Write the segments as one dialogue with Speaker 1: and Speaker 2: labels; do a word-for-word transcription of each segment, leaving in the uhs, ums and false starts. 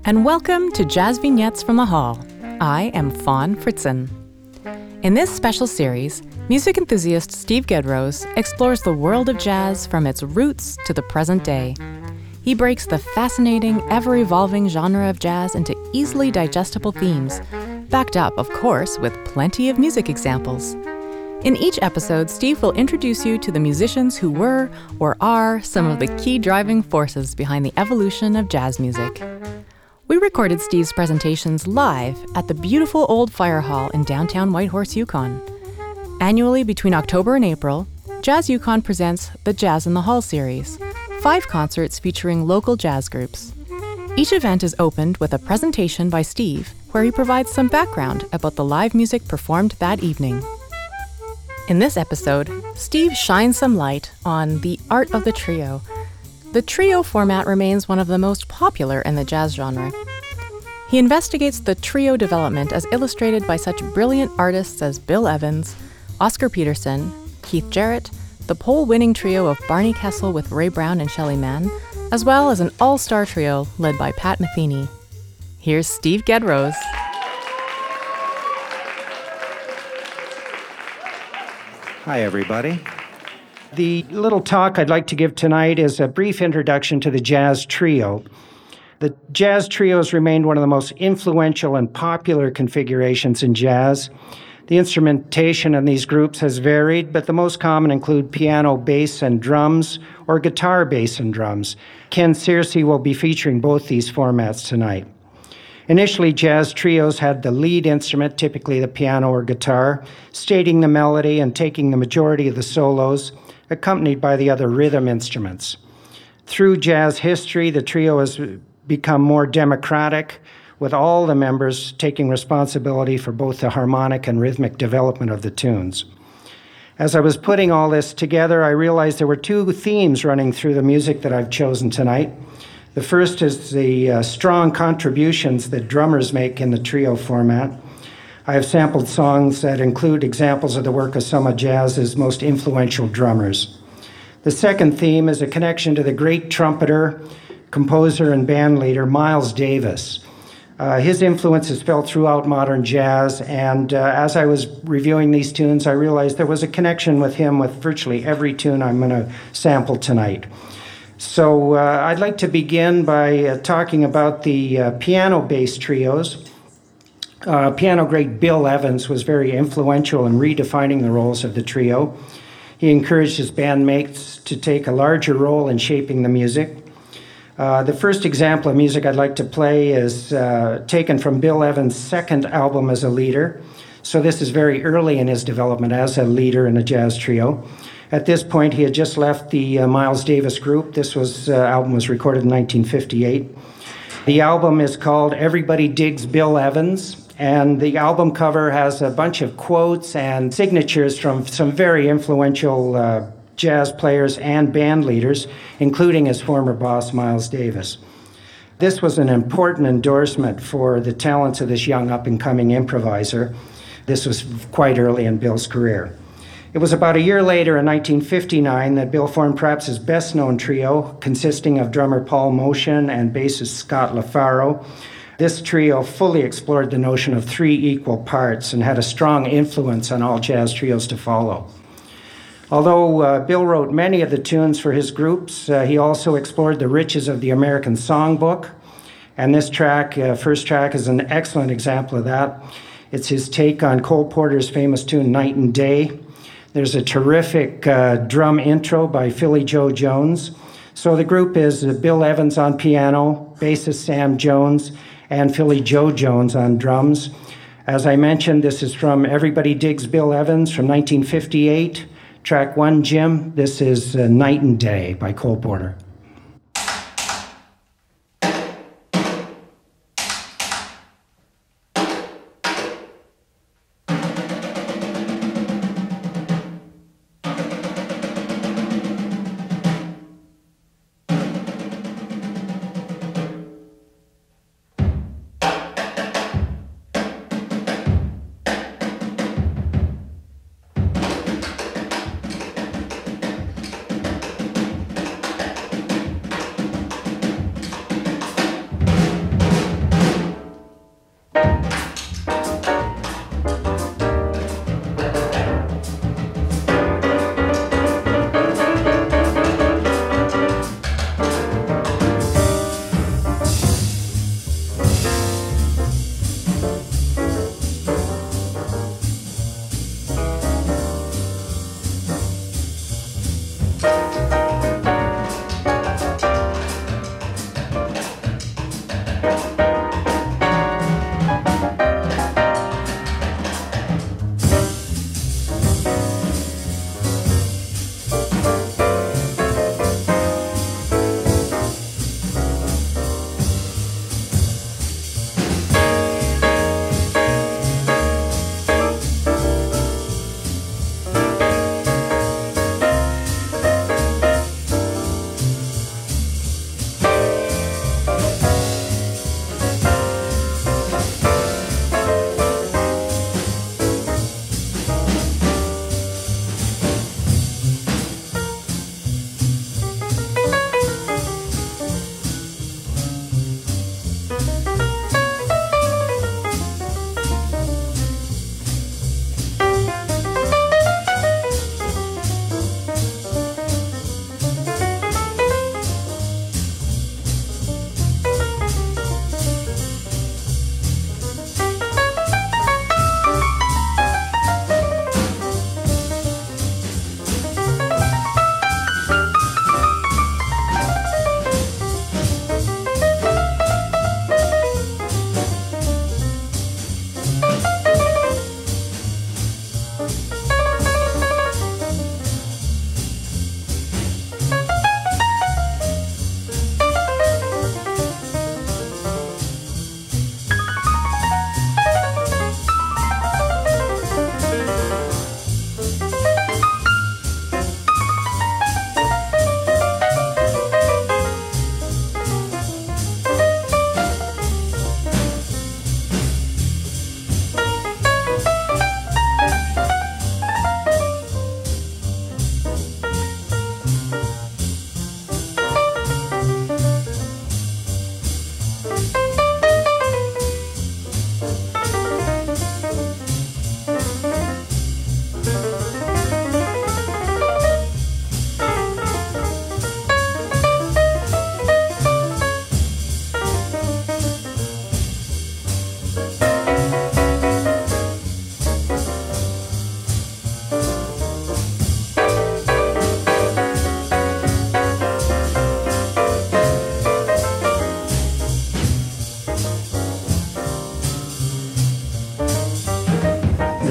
Speaker 1: and welcome to Jazz Vignettes from the Hall. I am Fawn Fritzen. In this special series, music enthusiast Steve Gedrose explores the world of jazz from its roots to the present day. He breaks the fascinating, ever-evolving genre of jazz into easily digestible themes, backed up, of course, with plenty of music examples. In each episode, Steve will introduce you to the musicians who were, or are, some of the key driving forces behind the evolution of jazz music. We recorded Steve's presentations live at the beautiful old fire hall in downtown Whitehorse, Yukon. Annually between October and April, Jazz Yukon presents the Jazz in the Hall series, five concerts featuring local jazz groups. Each event is opened with a presentation by Steve, where he provides some background about the live music performed that evening. In this episode, Steve shines some light on the art of the trio. The trio format remains one of the most popular in the jazz genre. He investigates the trio development as illustrated by such brilliant artists as Bill Evans, Oscar Peterson, Keith Jarrett, the pole-winning trio of Barney Kessel with Ray Brown and Shelly Manne, as well as an all-star trio led by Pat Metheny. Here's Steve Gedrose.
Speaker 2: Hi, everybody. The little talk I'd like to give tonight is a brief introduction to the jazz trio. The jazz trio has remained one of the most influential and popular configurations in jazz. The instrumentation in these groups has varied, but the most common include piano, bass, and drums, or guitar, bass, and drums. Ken Searcy will be featuring both these formats tonight. Initially, jazz trios had the lead instrument, typically the piano or guitar, stating the melody and taking the majority of the solos, accompanied by the other rhythm instruments. Through jazz history, the trio has become more democratic, with all the members taking responsibility for both the harmonic and rhythmic development of the tunes. As I was putting all this together, I realized there were two themes running through the music that I've chosen tonight. The first is the uh, strong contributions that drummers make in the trio format. I have sampled songs that include examples of the work of some of jazz's most influential drummers. The second theme is a connection to the great trumpeter, composer, and band leader Miles Davis. Uh, his influence is felt throughout modern jazz, and uh, as I was reviewing these tunes, I realized there was a connection with him with virtually every tune I'm going to sample tonight. So uh, I'd like to begin by uh, talking about the uh, piano-based trios. Uh, piano great Bill Evans was very influential in redefining the roles of the trio. He encouraged his bandmates to take a larger role in shaping the music. Uh, the first example of music I'd like to play is uh, taken from Bill Evans' second album as a leader. So this is very early in his development as a leader in a jazz trio. At this point, he had just left the uh, Miles Davis group. This was uh, album was recorded in nineteen fifty-eight. The album is called Everybody Digs Bill Evans, and the album cover has a bunch of quotes and signatures from some very influential uh, jazz players and band leaders, including his former boss, Miles Davis. This was an important endorsement for the talents of this young up-and-coming improviser. This was quite early in Bill's career. It was about a year later, in nineteen fifty-nine, that Bill formed perhaps his best-known trio, consisting of drummer Paul Motian and bassist Scott LaFaro. This trio fully explored the notion of three equal parts and had a strong influence on all jazz trios to follow. Although uh, Bill wrote many of the tunes for his groups, uh, he also explored the riches of the American songbook, and this track, uh, first track, is an excellent example of that. It's his take on Cole Porter's famous tune, Night and Day. There's a terrific uh, drum intro by Philly Joe Jones. So the group is uh, Bill Evans on piano, bassist Sam Jones, and Philly Joe Jones on drums. As I mentioned, this is from Everybody Digs Bill Evans from nineteen fifty-eight. Track one, Jim, this is uh, Night and Day by Cole Porter.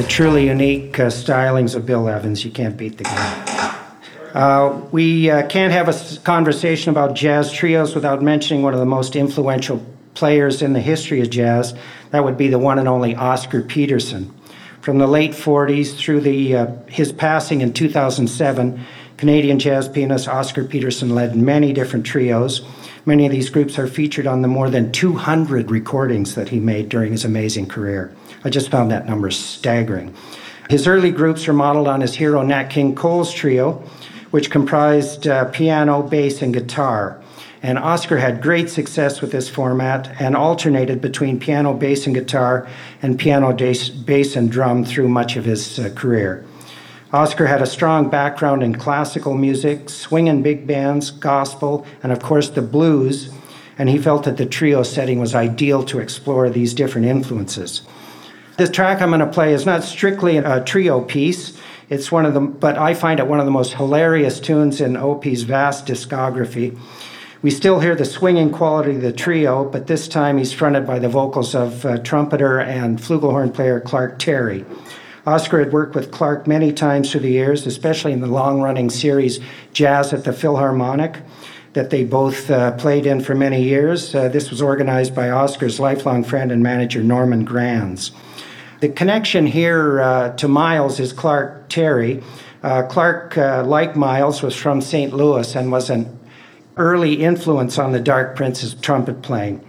Speaker 2: the truly unique uh, stylings of Bill Evans. You can't beat the guy. Uh, we uh, can't have a conversation about jazz trios without mentioning one of the most influential players in the history of jazz. That would be the one and only Oscar Peterson. From the late forties through the, uh, his passing in two thousand seven, Canadian jazz pianist Oscar Peterson led many different trios. Many of these groups are featured on the more than two hundred recordings that he made during his amazing career. I just found that number staggering. His early groups are modeled on his hero Nat King Cole's trio, which comprised uh, piano, bass, and guitar. And Oscar had great success with this format and alternated between piano, bass, and guitar, and piano, bass, bass and drum through much of his uh, career. Oscar had a strong background in classical music, swing and big bands, gospel, and of course the blues, and he felt that the trio setting was ideal to explore these different influences. This track I'm going to play is not strictly a trio piece. It's one of the, but I find it one of the most hilarious tunes in O P's vast discography. We still hear the swinging quality of the trio, but this time he's fronted by the vocals of uh, trumpeter and flugelhorn player Clark Terry. Oscar had worked with Clark many times through the years, especially in the long-running series Jazz at the Philharmonic that they both uh, played in for many years. Uh, this was organized by Oscar's lifelong friend and manager Norman Granz. The connection here uh, to Miles is Clark Terry. Uh, Clark, uh, like Miles, was from Saint Louis and was an early influence on the Dark Prince's trumpet playing.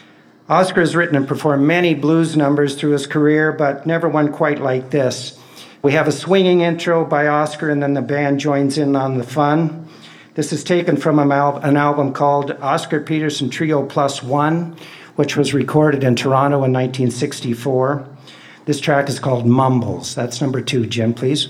Speaker 2: Oscar has written and performed many blues numbers through his career, but never one quite like this. We have a swinging intro by Oscar, and then the band joins in on the fun. This is taken from an album called Oscar Peterson Trio Plus One, which was recorded in Toronto in nineteen sixty-four. This track is called Mumbles. That's number two. Jim, please.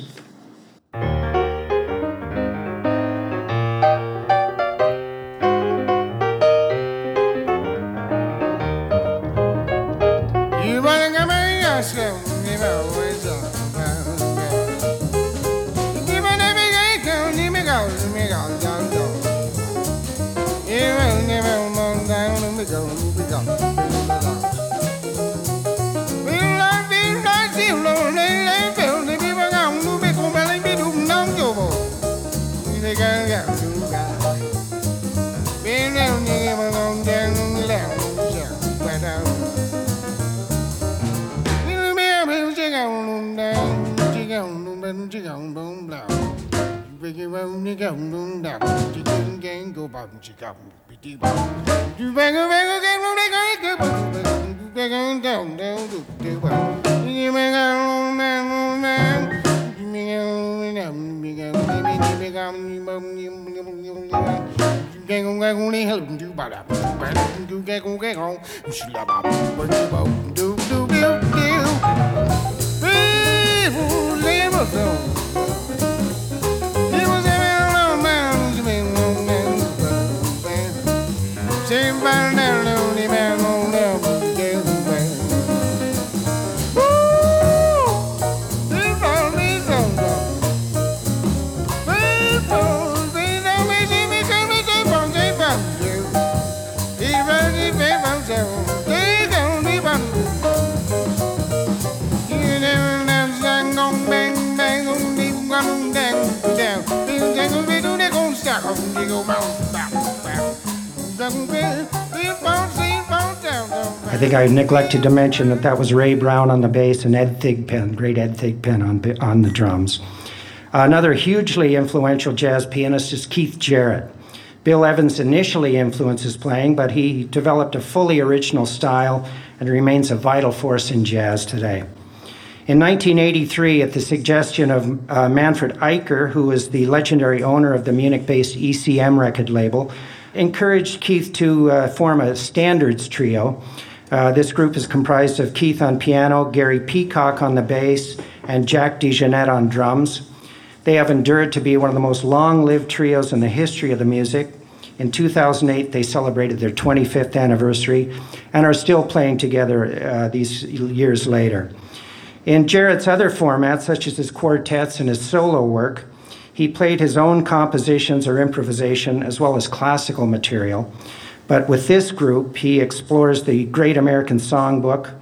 Speaker 2: I think I neglected to mention that that was Ray Brown on the bass and Ed Thigpen, great Ed Thigpen on, on the drums. Another hugely influential jazz pianist is Keith Jarrett. Bill Evans initially influenced his playing, but he developed a fully original style and remains a vital force in jazz today. In nineteen eighty-three, at the suggestion of uh, Manfred Eicher, who was the legendary owner of the Munich-based E C M record label, encouraged Keith to uh, form a standards trio. Uh, this group is comprised of Keith on piano, Gary Peacock on the bass, and Jack DeJohnette on drums. They have endured to be one of the most long-lived trios in the history of the music. In two thousand eight, they celebrated their twenty-fifth anniversary and are still playing together uh, these years later. In Jarrett's other formats, such as his quartets and his solo work, he played his own compositions or improvisation as well as classical material. But with this group, he explores the Great American Songbook,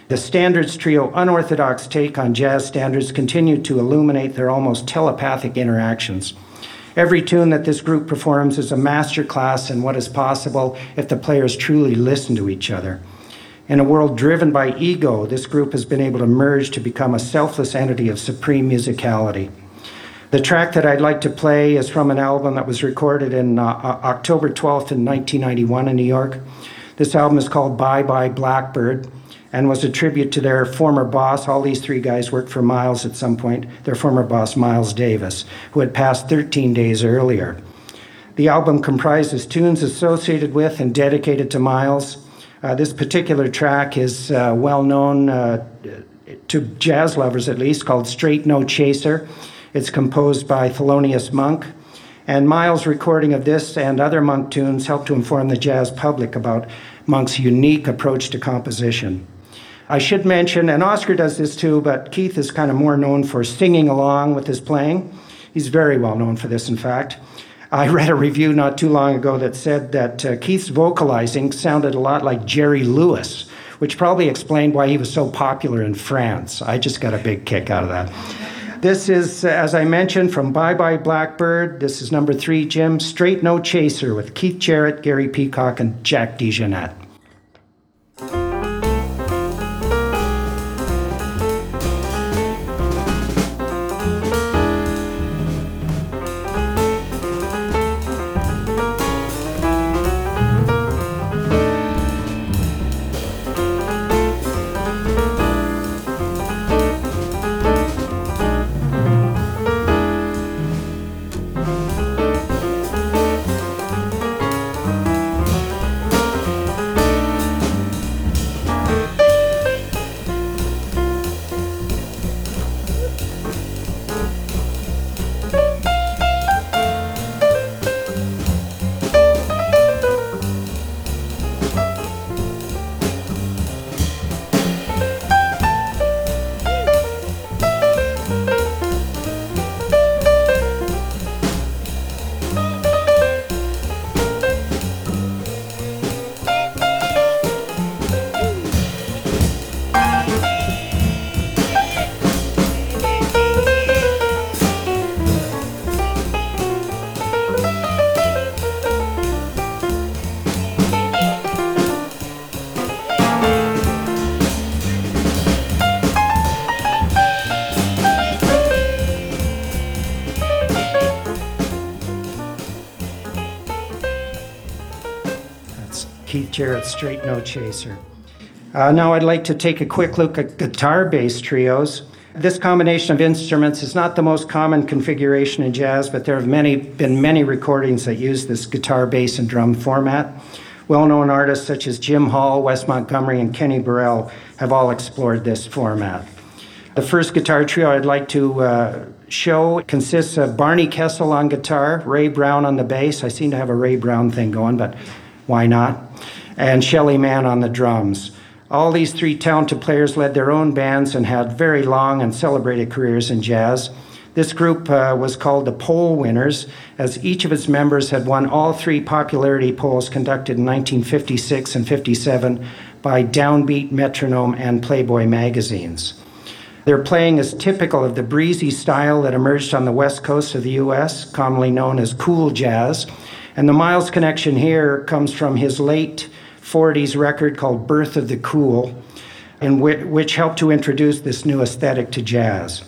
Speaker 2: The Standards Trio unorthodox take on jazz standards continued to illuminate their almost telepathic interactions. Every tune that this group performs is a master class in what is possible if the players truly listen to each other. In a world driven by ego, this group has been able to merge to become a selfless entity of supreme musicality. The track that I'd like to play is from an album that was recorded in uh, October twelfth in nineteen ninety-one in New York. This album is called Bye Bye Blackbird and was a tribute to their former boss. All these three guys worked for Miles at some point, their former boss, Miles Davis, who had passed thirteen days earlier. The album comprises tunes associated with and dedicated to Miles. Uh, this particular track is uh, well known uh, to jazz lovers at least, called Straight No Chaser. It's composed by Thelonious Monk. And Miles' recording of this and other Monk tunes helped to inform the jazz public about Monk's unique approach to composition. I should mention, and Oscar does this too, but Keith is kind of more known for singing along with his playing. He's very well known for this, in fact. I read a review not too long ago that said that uh, Keith's vocalizing sounded a lot like Jerry Lewis, which probably explained why he was so popular in France. I just got a big kick out of that. This is, uh, as I mentioned, from Bye Bye Blackbird. This is number three, Jim, Straight No Chaser, with Keith Jarrett, Gary Peacock, and Jack DeJohnette. Keith Jarrett, Straight No Chaser. Uh, now I'd like to take a quick look at guitar-bass trios. This combination of instruments is not the most common configuration in jazz, but there have many, been many recordings that use this guitar, bass, and drum format. Well-known artists such as Jim Hall, Wes Montgomery, and Kenny Burrell have all explored this format. The first guitar trio I'd like to uh, show consists of Barney Kessel on guitar, Ray Brown on the bass. I seem to have a Ray Brown thing going, but why not? And Shelly Manne on the drums. All these three talented players led their own bands and had very long and celebrated careers in jazz. This group uh, was called the Poll Winners, as each of its members had won all three popularity polls conducted in nineteen fifty-six and fifty-seven by Downbeat, Metronome, and Playboy magazines. Their playing is typical of the breezy style that emerged on the west coast of the U S, commonly known as cool jazz. And the Miles connection here comes from his late forties record called Birth of the Cool, in which, which helped to introduce this new aesthetic to jazz.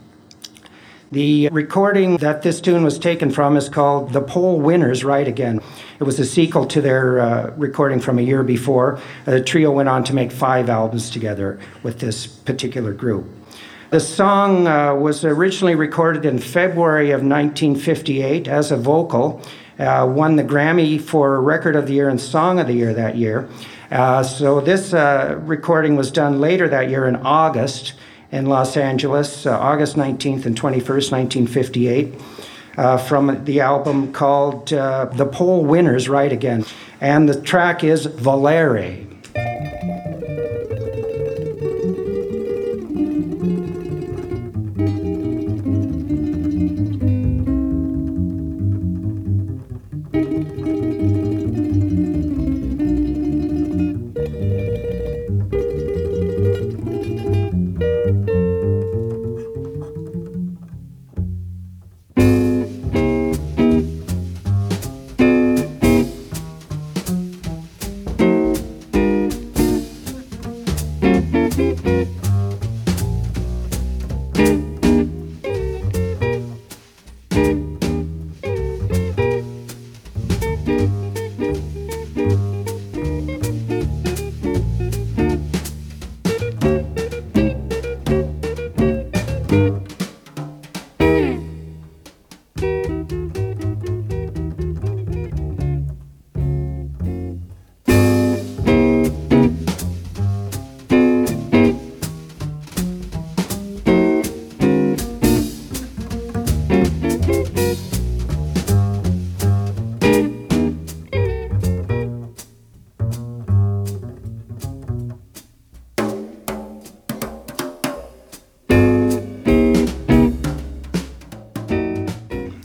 Speaker 2: The recording that this tune was taken from is called The Poll Winners Right Again. It was a sequel to their uh, recording from a year before. The trio went on to make five albums together with this particular group. The song uh, was originally recorded in February of nineteen fifty-eight as a vocal. Uh, won the Grammy for Record of the Year and Song of the Year that year. Uh, so this uh, recording was done later that year in August in Los Angeles, uh, August nineteenth and twenty-first, nineteen fifty-eight, uh, from the album called uh, The Poll Winners Right Again. And the track is Volare.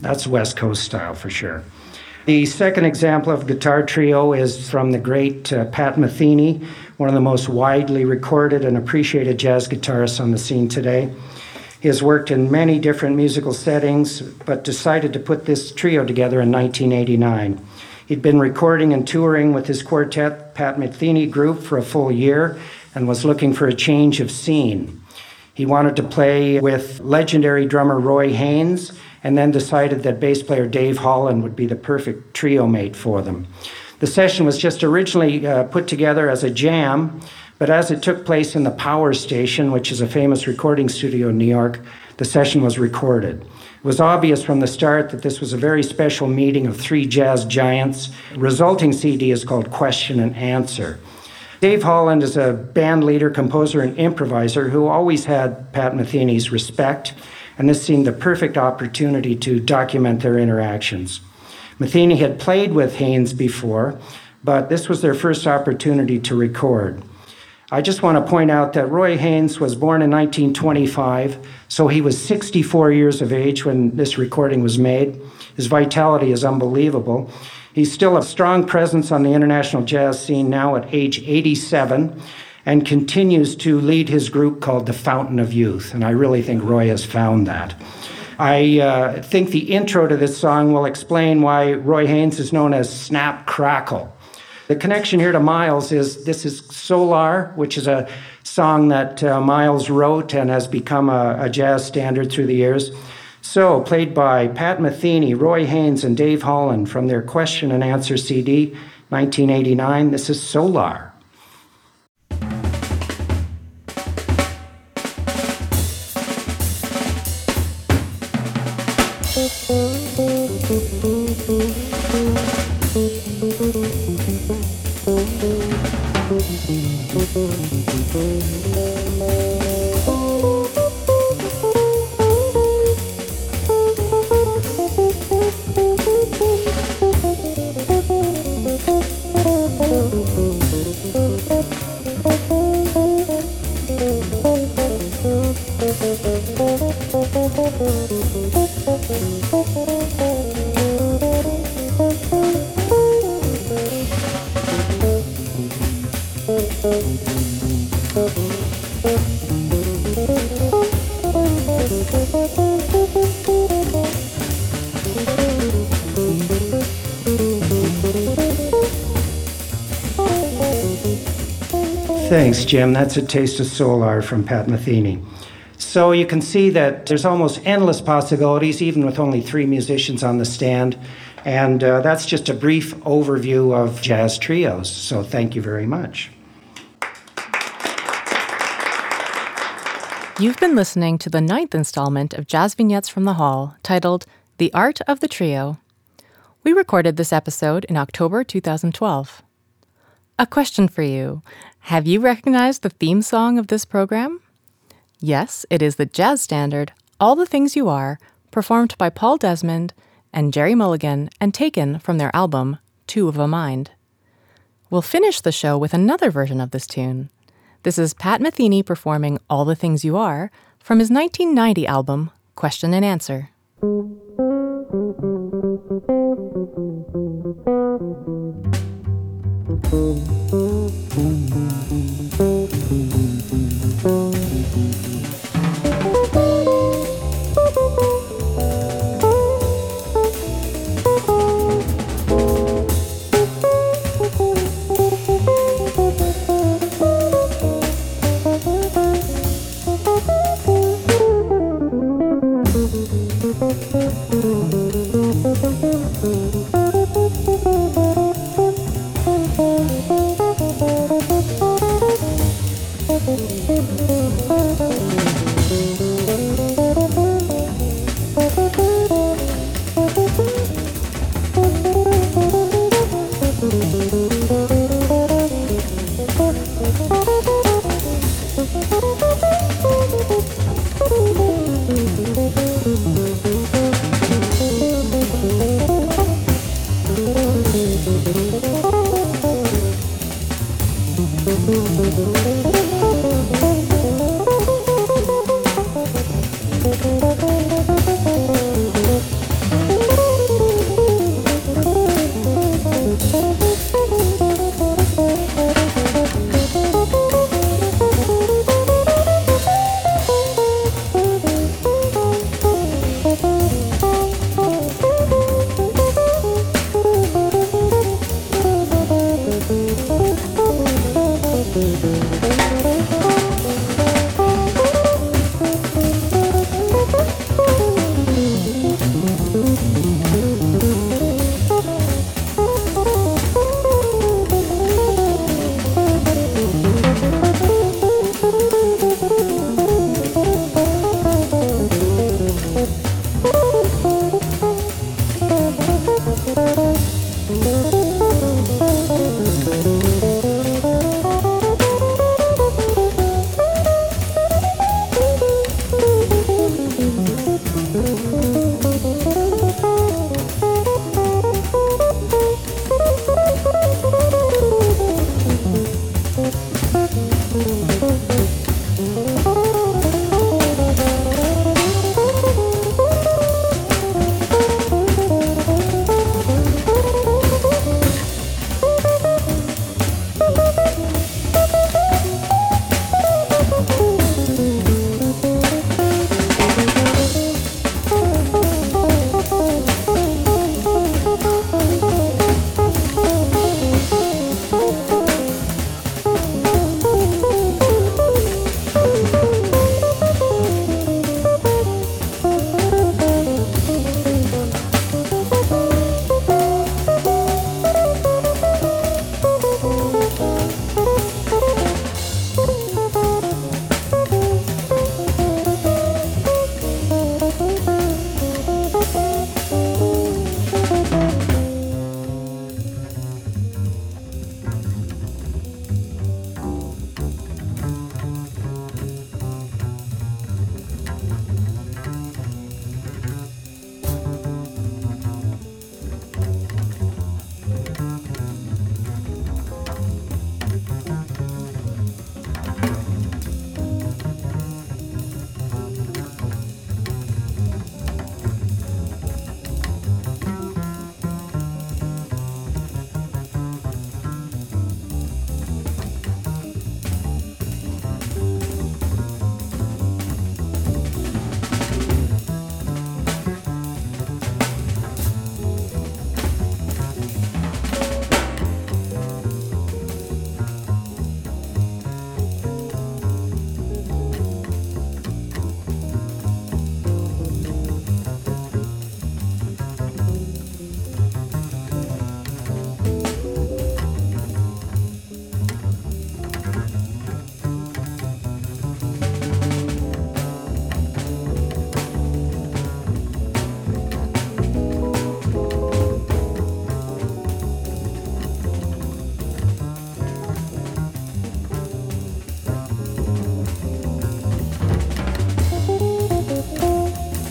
Speaker 2: That's West Coast style for sure. The second example of guitar trio is from the great uh, Pat Metheny, one of the most widely recorded and appreciated jazz guitarists on the scene today. He has worked in many different musical settings, but decided to put this trio together in nineteen eighty-nine. He'd been recording and touring with his quartet, Pat Metheny Group, for a full year and was looking for a change of scene. He wanted to play with legendary drummer Roy Haynes, and then decided that bass player Dave Holland would be the perfect trio mate for them. The session was just originally uh, put together as a jam, but as it took place in the Power Station, which is a famous recording studio in New York, the session was recorded. It was obvious from the start that this was a very special meeting of three jazz giants. The resulting C D is called Question and Answer. Dave Holland is a band leader, composer, and improviser who always had Pat Metheny's respect, and this seemed the perfect opportunity to document their interactions. Metheny had played with Haynes before, but this was their first opportunity to record. I just want to point out that Roy Haynes was born in nineteen twenty-five, so he was sixty-four years of age when this recording was made. His vitality is unbelievable. He's still a strong presence on the international jazz scene now at age eighty-seven, and continues to lead his group called the Fountain of Youth, and I really think Roy has found that. I uh, think the intro to this song will explain why Roy Haynes is known as Snap Crackle. The connection here to Miles is, this is Solar, which is a song that uh, Miles wrote and has become a, a jazz standard through the years. So, played by Pat Metheny, Roy Haynes, and Dave Holland from their Question and Answer C D, nineteen eighty-nine, this is Solar. Thanks, Jim. That's a taste of Solar from Pat Metheny. So you can see that there's almost endless possibilities, even with only three musicians on the stand. And uh, that's just a brief overview of jazz trios. So thank you very much.
Speaker 1: You've been listening to the ninth installment of Jazz Vignettes from the Hall, titled The Art of the Trio. We recorded this episode in October two thousand twelve. A question for you. Have you recognized the theme song of this program? Yes, it is the jazz standard, All the Things You Are, performed by Paul Desmond and Jerry Mulligan and taken from their album, Two of a Mind. We'll finish the show with another version of this tune. This is Pat Metheny performing All the Things You Are from his nineteen ninety album, Question and Answer.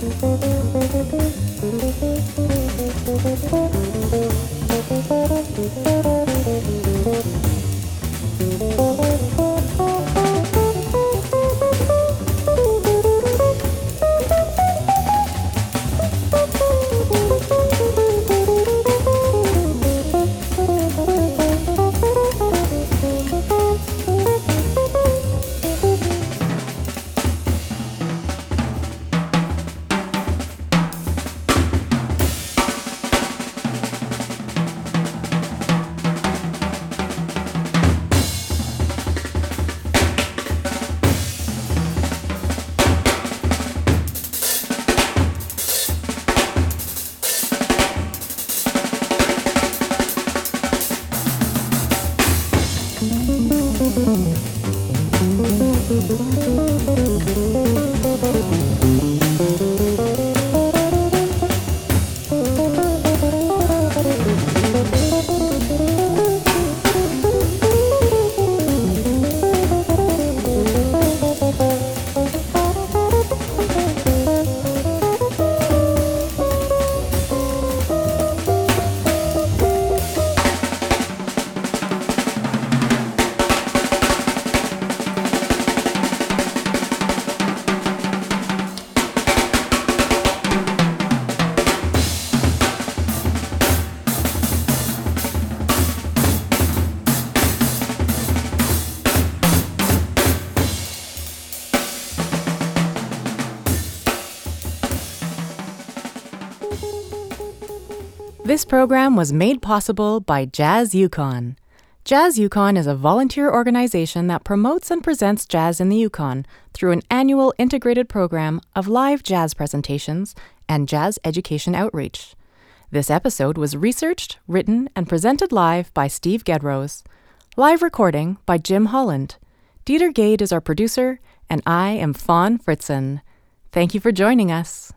Speaker 1: This program was made possible by Jazz Yukon. Jazz Yukon is a volunteer organization that promotes and presents jazz in the Yukon through an annual integrated program of live jazz presentations and jazz education outreach. This episode was researched, written, and presented live by Steve Gedrose. Live recording by Jim Holland. Dieter Gade is our producer, and I am Fawn Fritzen. Thank you for joining us.